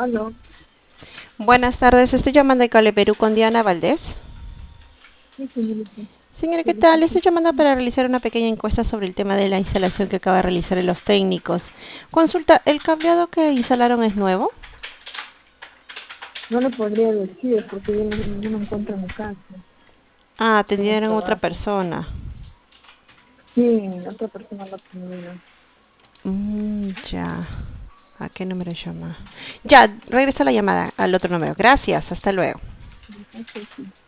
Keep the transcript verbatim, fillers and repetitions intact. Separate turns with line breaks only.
Aló,
Buenas tardes, estoy llamando de Cable Perú con Diana Valdés.
sí, señorita.
Señora, ¿qué
Sí, sí,
tal? Estoy
sí.
llamando para realizar una pequeña encuesta sobre el tema de la instalación que acaba de realizar en los técnicos. Consulta, ¿el cableado que instalaron es nuevo?
No le podría decir porque yo no, yo no me encuentro en mi casa,
Ah,
en el
atendieron a otra
trabajo.
persona.
Sí, otra persona lo tenía.
Mm, ya. ¿A qué número llama? Ya, regresa la llamada al otro número. Gracias, hasta luego.
Entonces, sí.